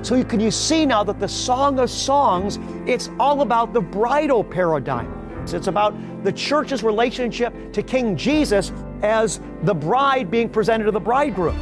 So you see now that the Song of Songs, it's all about the bridal paradigm. It's about the church's relationship to King Jesus as the bride being presented to the bridegroom.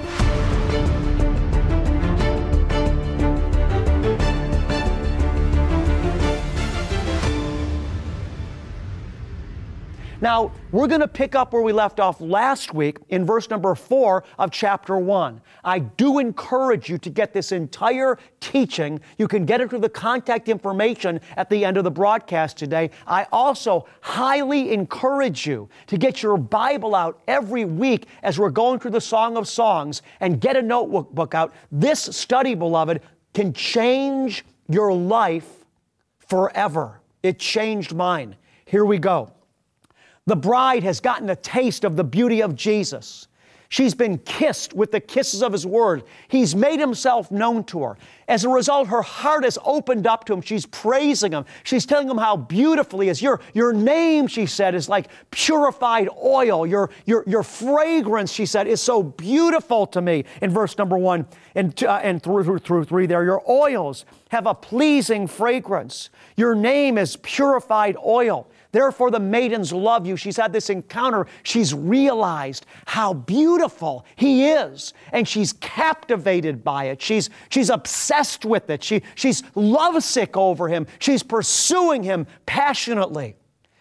Now, we're going to pick up where we left off last week in verse number 4 of chapter 1. I do encourage you to get this entire teaching. You can get it through the contact information at the end of the broadcast today. I also highly encourage you to get your Bible out every week as we're going through the Song of Songs, and get a notebook out. This study, beloved, can change your life forever. It changed mine. Here we go. The bride has gotten a taste of the beauty of Jesus. She's been kissed with the kisses of His Word. He's made Himself known to her. As a result, her heart has opened up to Him. She's praising Him. She's telling Him how beautiful He is. Your name, she said, is like purified oil. Your fragrance, she said, is so beautiful to me. In verse number 1 and through 3 there, your oils have a pleasing fragrance. Your name is purified oil. Therefore, the maidens love you. She's had this encounter. She's realized how beautiful He is, and she's captivated by it. She's obsessed with it. She's lovesick over Him. She's pursuing Him passionately.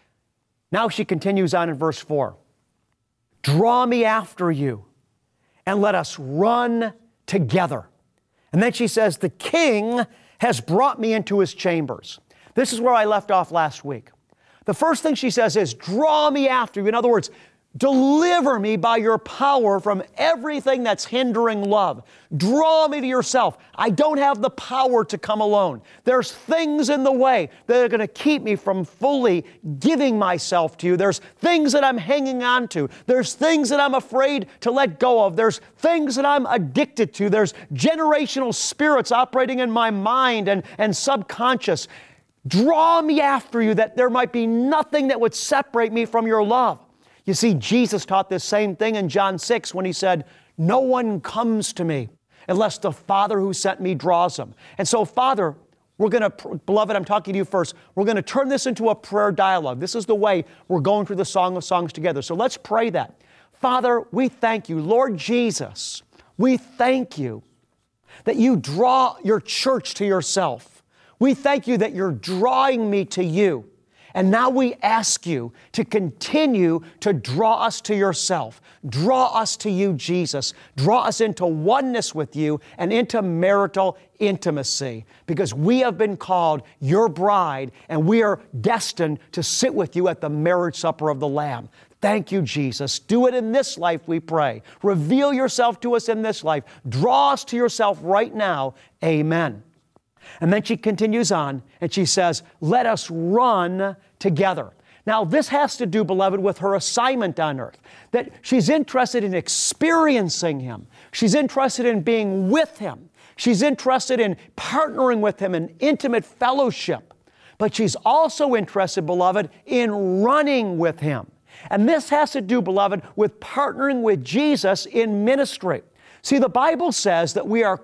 Now she continues on in verse 4. Draw me after you, and let us run together. And then she says, the King has brought me into His chambers. This is where I left off last week. The first thing she says is, draw me after you. In other words, deliver me by your power from everything that's hindering love. Draw me to yourself. I don't have the power to come alone. There's things in the way that are going to keep me from fully giving myself to you. There's things that I'm hanging on to. There's things that I'm afraid to let go of. There's things that I'm addicted to. There's generational spirits operating in my mind and subconscious. Draw me after you, that there might be nothing that would separate me from your love. You see, Jesus taught this same thing in John 6 when He said, no one comes to me unless the Father who sent me draws them. And so, Father, beloved, I'm talking to you first. We're going to turn this into a prayer dialogue. This is the way we're going through the Song of Songs together. So let's pray that. Father, we thank you. Lord Jesus, we thank you that you draw your church to yourself. We thank you that you're drawing me to you. And now we ask you to continue to draw us to yourself. Draw us to you, Jesus. Draw us into oneness with you and into marital intimacy, because we have been called your bride, and we are destined to sit with you at the marriage supper of the Lamb. Thank you, Jesus. Do it in this life, we pray. Reveal yourself to us in this life. Draw us to yourself right now. Amen. And then she continues on and she says, let us run together. Now, this has to do, beloved, with her assignment on earth, that she's interested in experiencing Him. She's interested in being with Him. She's interested in partnering with Him in intimate fellowship. But she's also interested, beloved, in running with Him. And this has to do, beloved, with partnering with Jesus in ministry. See, the Bible says that we are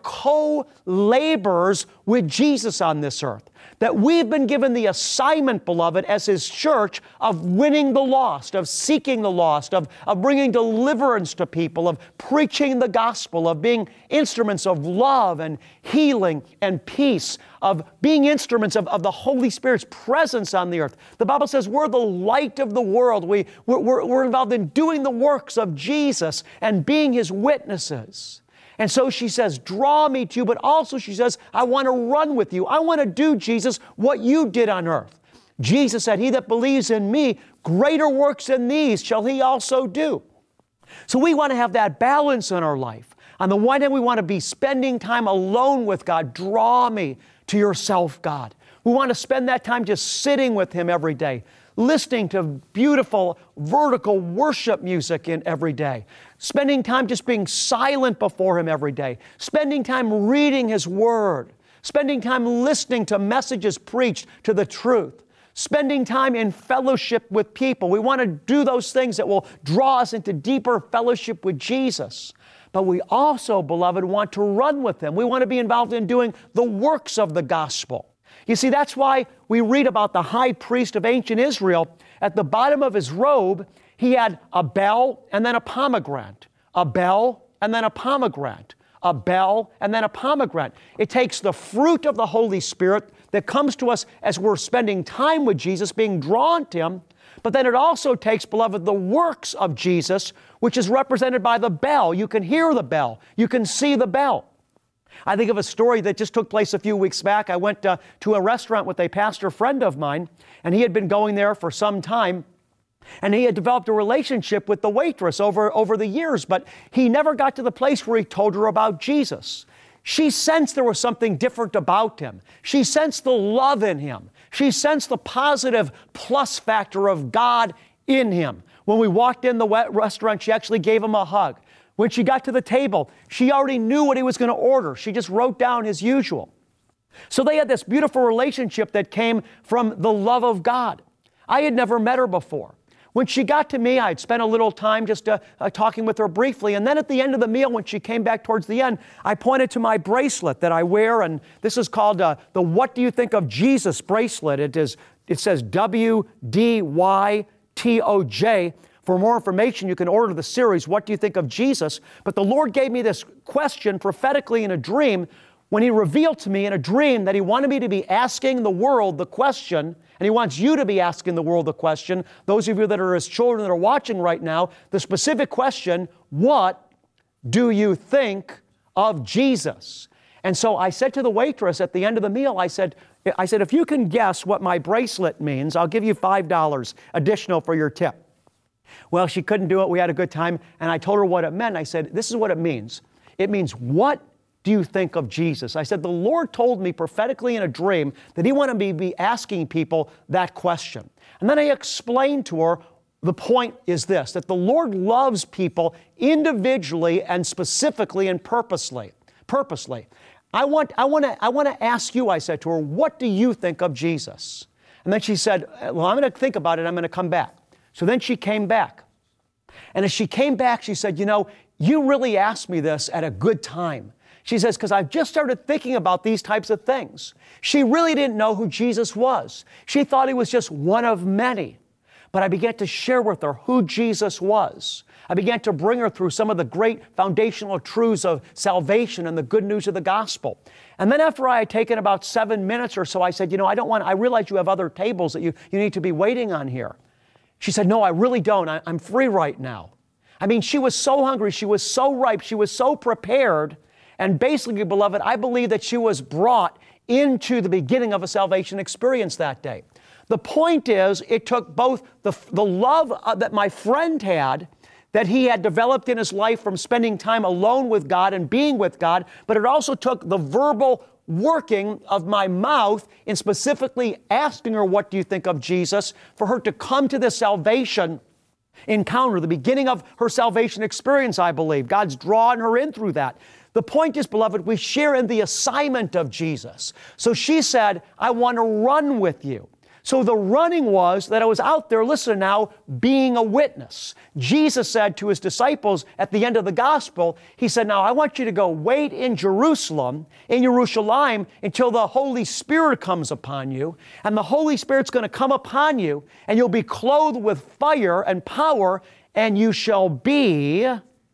co-laborers with Jesus on this earth, that we've been given the assignment, beloved, as His church, of winning the lost, of seeking the lost, of bringing deliverance to people, of preaching the gospel, of being instruments of love and healing and peace, of being instruments of the Holy Spirit's presence on the earth. The Bible says we're the light of the world. We're involved in doing the works of Jesus and being His witnesses. And so she says, draw me to you, but also she says, I want to run with you. I want to do, Jesus, what you did on earth. Jesus said, he that believes in me, greater works than these shall he also do. So we want to have that balance in our life. On the one hand, we want to be spending time alone with God. Draw me to yourself, God. We want to spend that time just sitting with Him every day, listening to beautiful vertical worship music every day, spending time just being silent before Him every day, spending time reading His Word, spending time listening to messages preached to the truth, spending time in fellowship with people. We want to do those things that will draw us into deeper fellowship with Jesus. but we also, beloved, want to run with Him. We want to be involved in doing the works of the gospel. You see, that's why we read about the high priest of ancient Israel. At the bottom of his robe, he had a bell and then a pomegranate, a bell and then a pomegranate, a bell and then a pomegranate. It takes the fruit of the Holy Spirit that comes to us as we're spending time with Jesus, being drawn to Him, but then it also takes, beloved, the works of Jesus, which is represented by the bell. You can hear the bell. You can see the bell. I think of a story that just took place a few weeks back. I went to a restaurant with a pastor friend of mine, and he had been going there for some time, and he had developed a relationship with the waitress over the years, but he never got to the place where he told her about Jesus. She sensed there was something different about him. She sensed the love in him. She sensed the positive plus factor of God in him. When we walked in the restaurant, she actually gave him a hug. When she got to the table, she already knew what he was going to order. She just wrote down his usual. So they had this beautiful relationship that came from the love of God. I had never met her before. When she got to me, I'd spent a little time just talking with her briefly. And then at the end of the meal, when she came back towards the end, I pointed to my bracelet that I wear. And this is called the What Do You Think of Jesus bracelet. It says WDYTOJ. For more information, you can order the series, What Do You Think of Jesus? But the Lord gave me this question prophetically in a dream when He revealed to me in a dream that He wanted me to be asking the world the question, and He wants you to be asking the world the question, those of you that are His children that are watching right now, the specific question, what do you think of Jesus? And so I said to the waitress at the end of the meal, I said, if you can guess what my bracelet means, I'll give you $5 additional for your tip. Well, she couldn't do it. We had a good time. And I told her what it meant. I said, this is what it means. It means, what do you think of Jesus? I said, the Lord told me prophetically in a dream that He wanted me to be asking people that question. And then I explained to her, the point is this, that the Lord loves people individually and specifically and purposely. I want to ask you, I said to her, what do you think of Jesus? And then she said, well, I'm going to think about it. I'm going to come back. So then she came back. And as she came back, she said, you really asked me this at a good time. She says, because I've just started thinking about these types of things. She really didn't know who Jesus was. She thought He was just one of many. But I began to share with her who Jesus was. I began to bring her through some of the great foundational truths of salvation and the good news of the gospel. And then after I had taken about 7 minutes or so, I said, I realize you have other tables that you need to be waiting on here. She said, no, I really don't. I'm free right now. I mean, she was so hungry. She was so ripe. She was so prepared. And basically, beloved, I believe that she was brought into the beginning of a salvation experience that day. The point is, it took both the love that my friend had, that he had developed in his life from spending time alone with God and being with God, but it also took the verbal working of my mouth in specifically asking her, what do you think of Jesus, for her to come to this salvation encounter, the beginning of her salvation experience, I believe. God's drawn her in through that. The point is, beloved, we share in the assignment of Jesus. So she said, I want to run with you. So the running was that I was out there, listen now, being a witness. Jesus said to His disciples at the end of the gospel, He said, now I want you to go wait in Jerusalem, until the Holy Spirit comes upon you. And the Holy Spirit's going to come upon you, and you'll be clothed with fire and power, and you shall be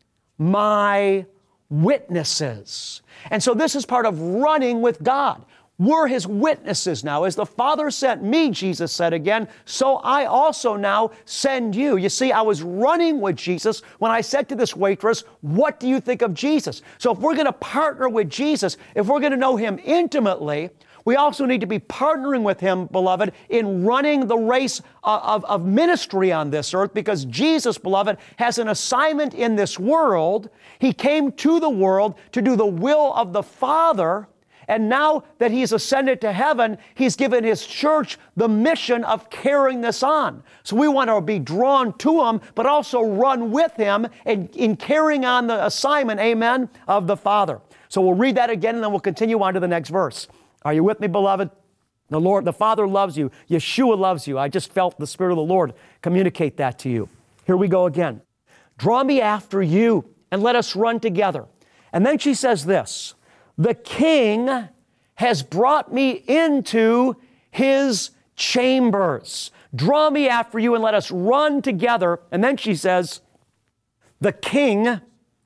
my witnesses. And so this is part of running with God. We're His witnesses now. As the Father sent me, Jesus said again, so I also now send you. You see, I was running with Jesus when I said to this waitress, what do you think of Jesus? So if we're going to partner with Jesus, if we're going to know Him intimately, we also need to be partnering with Him, beloved, in running the race of ministry on this earth, because Jesus, beloved, has an assignment in this world. He came to the world to do the will of the Father. And now that He's ascended to heaven, He's given His church the mission of carrying this on. So we want to be drawn to Him, but also run with Him in carrying on the assignment, amen, of the Father. So we'll read that again, and then we'll continue on to the next verse. Are you with me, beloved? The Lord, the Father loves you. Yeshua loves you. I just felt the Spirit of the Lord communicate that to you. Here we go again. Draw me after you, and let us run together. And then she says this, the king has brought me into his chambers. Draw me after you and let us run together. And then she says, the king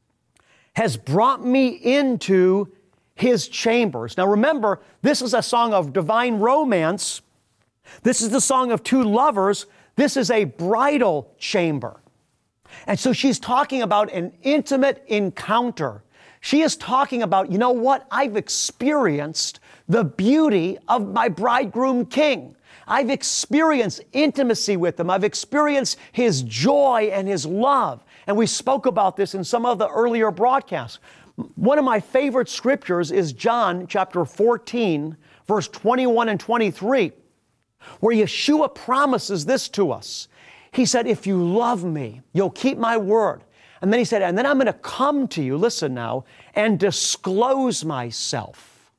has brought me into his chambers. Now remember, this is a song of divine romance. This is the song of two lovers. This is a bridal chamber. And so she's talking about an intimate encounter. She is talking about, you know what? I've experienced the beauty of my bridegroom king. I've experienced intimacy with him. I've experienced his joy and his love. And we spoke about this in some of the earlier broadcasts. One of my favorite scriptures is John chapter 14, verse 21 and 23, where Yeshua promises this to us. He said, if you love me, you'll keep my word. And then he said, and then I'm going to come to you, listen now, and disclose myself,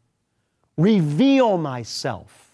reveal myself,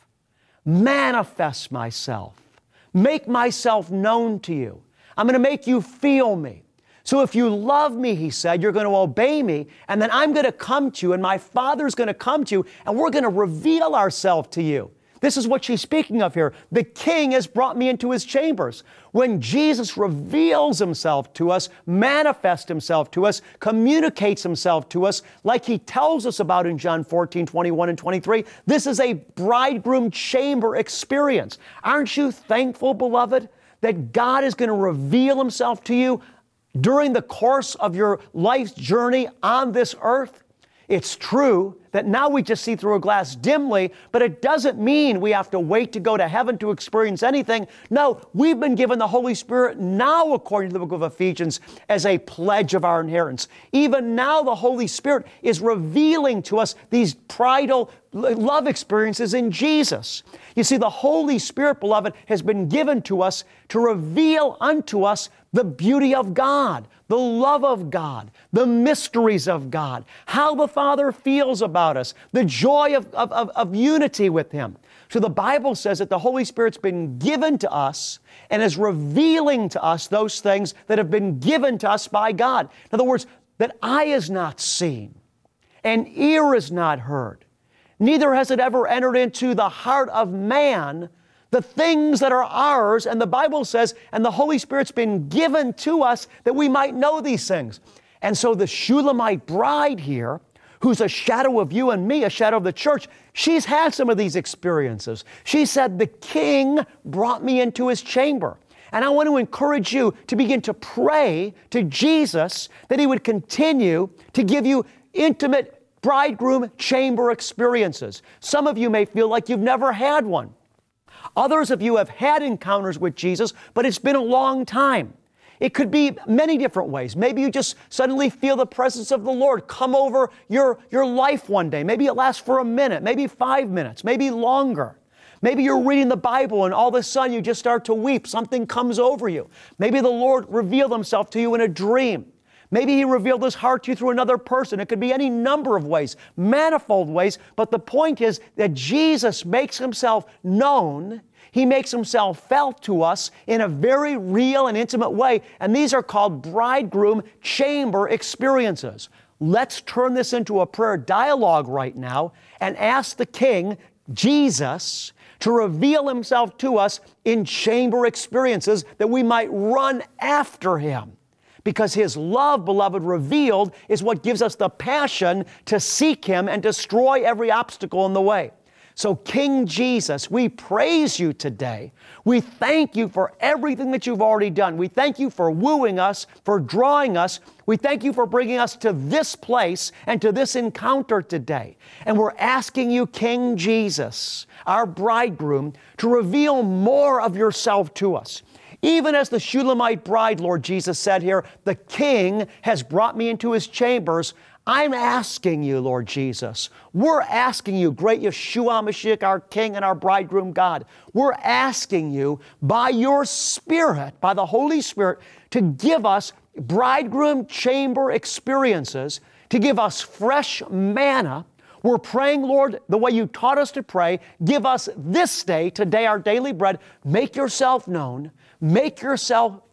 manifest myself, make myself known to you. I'm going to make you feel me. So if you love me, he said, you're going to obey me, and then I'm going to come to you, and my Father's going to come to you, and we're going to reveal ourselves to you. This is what she's speaking of here. The king has brought me into his chambers. When Jesus reveals himself to us, manifests himself to us, communicates himself to us, like he tells us about in John 14, 21 and 23, this is a bridegroom chamber experience. Aren't you thankful, beloved, that God is going to reveal himself to you during the course of your life's journey on this earth? It's true that now we just see through a glass dimly, but it doesn't mean we have to wait to go to heaven to experience anything. No, we've been given the Holy Spirit now, according to the book of Ephesians, as a pledge of our inheritance. Even now, the Holy Spirit is revealing to us these bridal love experiences in Jesus. You see, the Holy Spirit, beloved, has been given to us to reveal unto us the beauty of God, the love of God, the mysteries of God, how the Father feels about us, the joy of unity with Him. So the Bible says that the Holy Spirit's been given to us and is revealing to us those things that have been given to us by God. In other words, that eye is not seen and ear is not heard, neither has it ever entered into the heart of man the things that are ours. And the Bible says, and the Holy Spirit's been given to us that we might know these things. And so the Shulamite bride here, who's a shadow of you and me, a shadow of the church, she's had some of these experiences. She said, the king brought me into his chamber. And I want to encourage you to begin to pray to Jesus that he would continue to give you intimate bridegroom chamber experiences. Some of you may feel like you've never had one. Others of you have had encounters with Jesus, but it's been a long time. It could be many different ways. Maybe you just suddenly feel the presence of the Lord come over your life one day. Maybe it lasts for a minute, maybe 5 minutes, maybe longer. Maybe you're reading the Bible and all of a sudden you just start to weep. Something comes over you. Maybe the Lord revealed himself to you in a dream. Maybe he revealed his heart to you through another person. It could be any number of ways, manifold ways. But the point is that Jesus makes himself known. He makes himself felt to us in a very real and intimate way. And these are called bridegroom chamber experiences. Let's turn this into a prayer dialogue right now and ask the King, Jesus, to reveal himself to us in chamber experiences that we might run after him. Because his love, beloved, revealed is what gives us the passion to seek him and destroy every obstacle in the way. So King Jesus, we praise you today. We thank you for everything that you've already done. We thank you for wooing us, for drawing us. We thank you for bringing us to this place and to this encounter today. And we're asking you, King Jesus, our bridegroom, to reveal more of yourself to us. Even as the Shulamite bride, Lord Jesus said here, the king has brought me into his chambers. I'm asking you, Lord Jesus, we're asking you, great Yeshua Mashiach, our King and our bridegroom God, we're asking you by your Spirit, by the Holy Spirit, to give us bridegroom chamber experiences, to give us fresh manna. We're praying, Lord, the way you taught us to pray. Give us this day, today, our daily bread. Make yourself known. Make yourself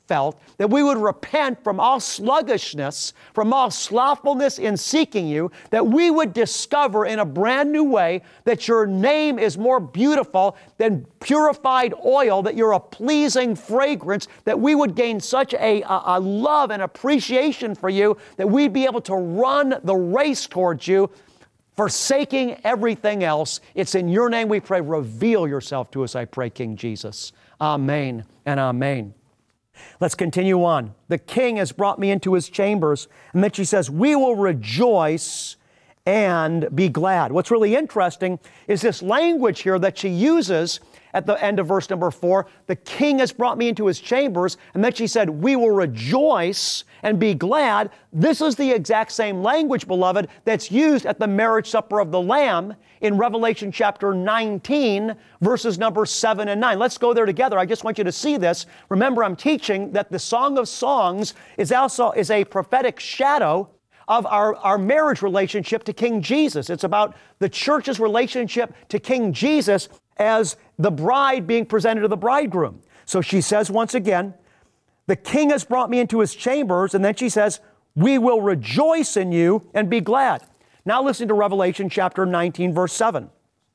felt, that we would repent from all sluggishness, from all slothfulness in seeking you, that we would discover in a brand new way that your name is more beautiful than purified oil, that you're a pleasing fragrance, that we would gain such a love and appreciation for you, that we'd be able to run the race towards you, forsaking everything else. It's in your name we pray. Reveal yourself to us, I pray, King Jesus. Amen and amen. Let's continue on. The king has brought me into his chambers. And then she says, we will rejoice and be glad. What's really interesting is this language here that she uses at the end of verse number 4. The king has brought me into his chambers. And then she said, we will rejoice and be glad. This is the exact same language, beloved, that's used at the marriage supper of the Lamb in Revelation chapter 19, verses number 7 and 9. Let's go there together. I just want you to see this. Remember, I'm teaching that the Song of Songs is a prophetic shadow of our marriage relationship to King Jesus. It's about the church's relationship to King Jesus as the bride being presented to the bridegroom. So she says once again, the king has brought me into his chambers, and then she says, we will rejoice in you and be glad. Now listen to Revelation chapter 19, verse 7.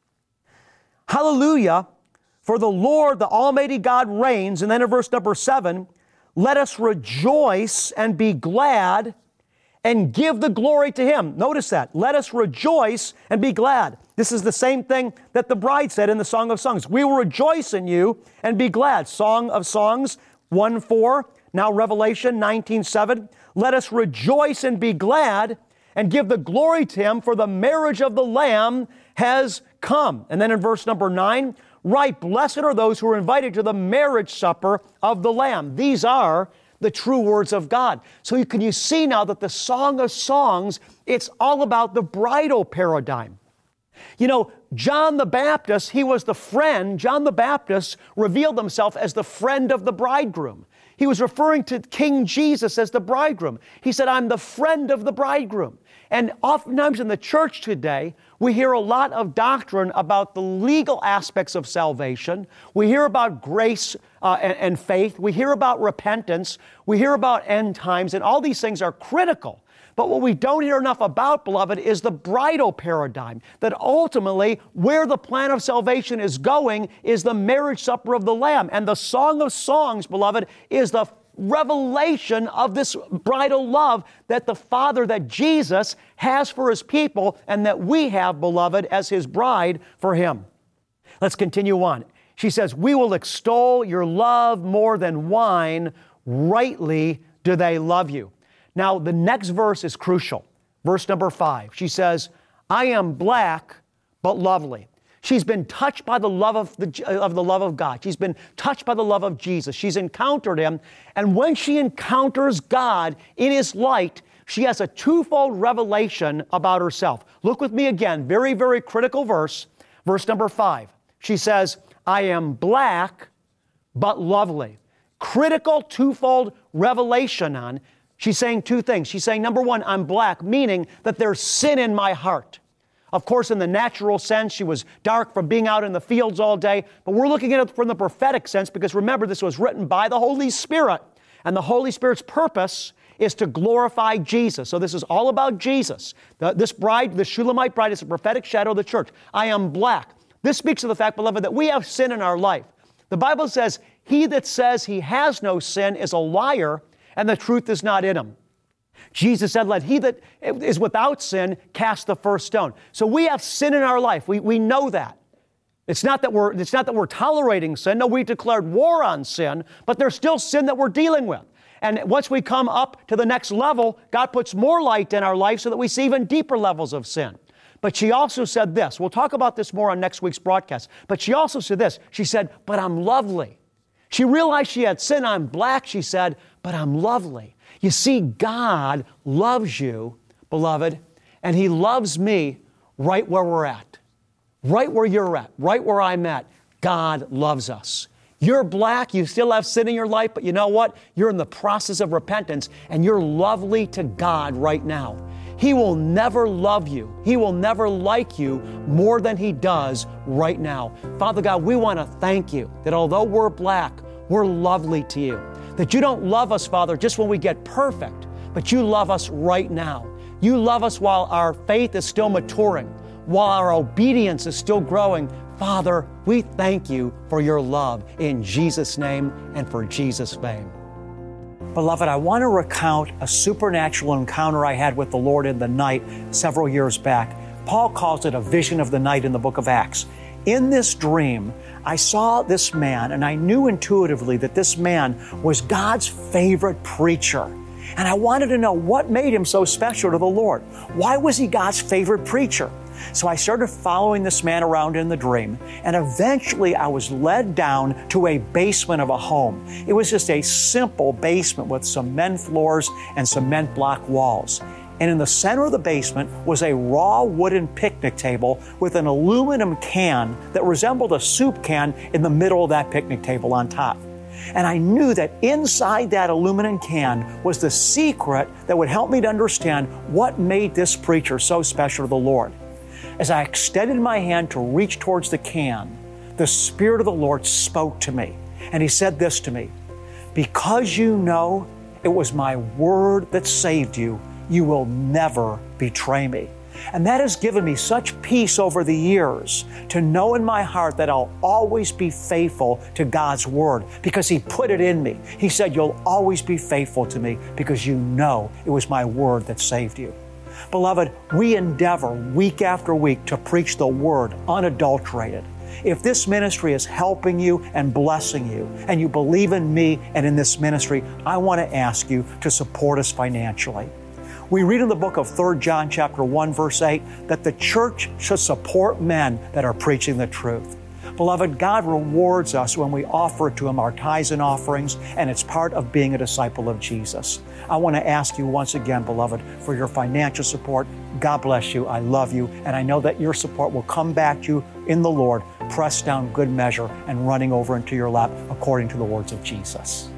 Hallelujah, for the Lord, the Almighty God reigns. And then in verse number 7, let us rejoice and be glad and give the glory to him. Notice that. Let us rejoice and be glad. This is the same thing that the bride said in the Song of Songs. We will rejoice in you and be glad. Song of Songs 1:4. Now Revelation 19:7. Let us rejoice and be glad and give the glory to him, for the marriage of the Lamb has come. And then in verse number 9, right, blessed are those who are invited to the marriage supper of the Lamb. These are the true words of God. So you see now that the Song of Songs, it's all about the bridal paradigm. You know, John the Baptist, he was the friend. John the Baptist revealed himself as the friend of the bridegroom. He was referring to King Jesus as the bridegroom. He said, I'm the friend of the bridegroom. And oftentimes in the church today, we hear a lot of doctrine about the legal aspects of salvation. We hear about grace and faith. We hear about repentance. We hear about end times, and all these things are critical. But what we don't hear enough about, beloved, is the bridal paradigm, that ultimately where the plan of salvation is going is the marriage supper of the Lamb. And the Song of Songs, beloved, is the revelation of this bridal love that the Father, that Jesus has for his people, and that we have, beloved, as his bride for him. Let's continue on. She says, we will extol your love more than wine. Rightly do they love you. Now, the next verse is crucial. Verse number 5. She says, I am black, but lovely. She's been touched by the love of the love of God. She's been touched by the love of Jesus. She's encountered him. And when she encounters God in his light, she has a twofold revelation about herself. Look with me again. Very, very critical verse. Verse number 5. She says, I am black, but lovely. Critical twofold revelation on. She's saying two things. She's saying, number one, I'm black, meaning that there's sin in my heart. Of course, in the natural sense, she was dark from being out in the fields all day. But we're looking at it from the prophetic sense, because remember, this was written by the Holy Spirit. And the Holy Spirit's purpose is to glorify Jesus. So this is all about Jesus. This bride, the Shulamite bride, is a prophetic shadow of the church. I am black. This speaks of the fact, beloved, that we have sin in our life. The Bible says, he that says he has no sin is a liar, and the truth is not in him. Jesus said, let he that is without sin cast the first stone. So we have sin in our life. We know that. It's not that we're tolerating sin. No, we declared war on sin, but there's still sin that we're dealing with. And once we come up to the next level, God puts more light in our life so that we see even deeper levels of sin. But she also said this. We'll talk about this more on next week's broadcast. But she also said this. She said, but I'm lovely. She realized she had sin. I'm black, she said, but I'm lovely. You see, God loves you, beloved, and he loves me right where we're at. Right where you're at, right where I'm at. God loves us. You're black, you still have sin in your life, but you know what? You're in the process of repentance, and you're lovely to God right now. He will never love you. He will never like you more than he does right now. Father God, we want to thank you that although we're black, we're lovely to you. That you don't love us, Father, just when we get perfect, but you love us right now. You love us while our faith is still maturing, while our obedience is still growing. Father, we thank you for your love in Jesus' name and for Jesus' fame. Beloved, I want to recount a supernatural encounter I had with the Lord in the night several years back. Paul calls it a vision of the night in the book of Acts. In this dream, I saw this man, and I knew intuitively that this man was God's favorite preacher. And I wanted to know what made him so special to the Lord. Why was he God's favorite preacher? So I started following this man around in the dream, and eventually I was led down to a basement of a home. It was just a simple basement with cement floors and cement block walls. And in the center of the basement was a raw wooden picnic table with an aluminum can that resembled a soup can in the middle of that picnic table on top. And I knew that inside that aluminum can was the secret that would help me to understand what made this preacher so special to the Lord. As I extended my hand to reach towards the can, the Spirit of the Lord spoke to me. And He said this to me, "Because you know it was my word that saved you, you will never betray me." And that has given me such peace over the years to know in my heart that I'll always be faithful to God's word because He put it in me. He said, "You'll always be faithful to me because you know it was my word that saved you." Beloved, we endeavor week after week to preach the word unadulterated. If this ministry is helping you and blessing you, and you believe in me and in this ministry, I want to ask you to support us financially. We read in the book of 3 John chapter 1, verse 8, that the church should support men that are preaching the truth. Beloved, God rewards us when we offer to Him our tithes and offerings, and it's part of being a disciple of Jesus. I want to ask you once again, beloved, for your financial support. God bless you. I love you, and I know that your support will come back to you in the Lord, pressed down good measure and running over into your lap according to the words of Jesus.